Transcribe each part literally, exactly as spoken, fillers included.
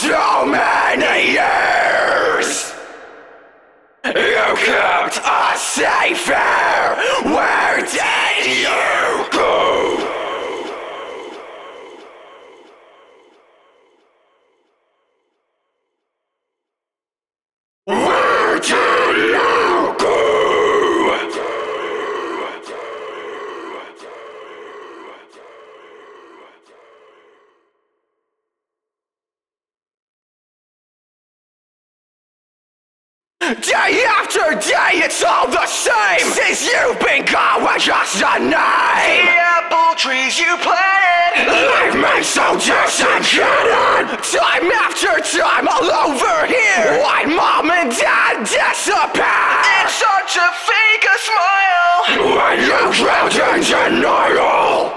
so many years, you kept us safer. Where did you go? Where did you go? Day after day, it's all the same. Since you've been gone, we're just a name. The apple trees you planted leave me so disenchanted. Time after time, all over here. Why mom and dad disappear? It's hard to fake a smile when you drown in denial.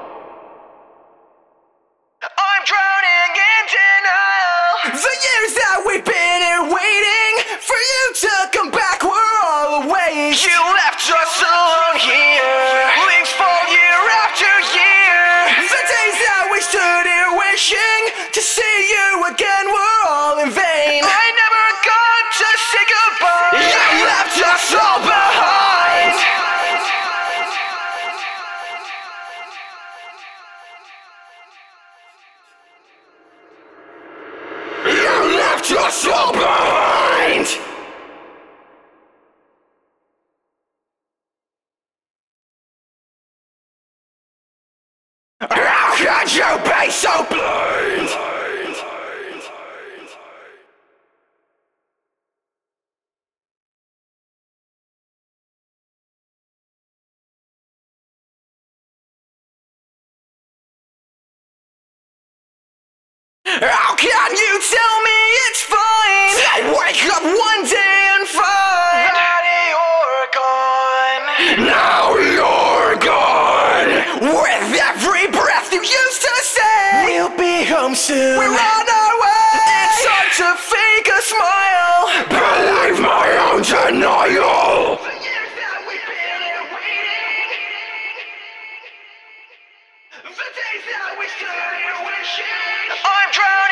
I'm drowning in denial. The years that we've been here waiting for you to come back were all a waste. You left us alone here. Leaves fall year after year. The days that we stood here wishing to see you again were all in vain. I never got to say goodbye. You left us all behind. You left us all behind. How could you be so blind? How can you tell me it's fine? I wake up one day and find that you're gone. Now you're gone. With every breath you used to say, we'll be home soon. We're on our way. It's hard to fake a smile. Believe my own denial. The years that we've been here waiting. The days that we stood here wishing. I'm drowning.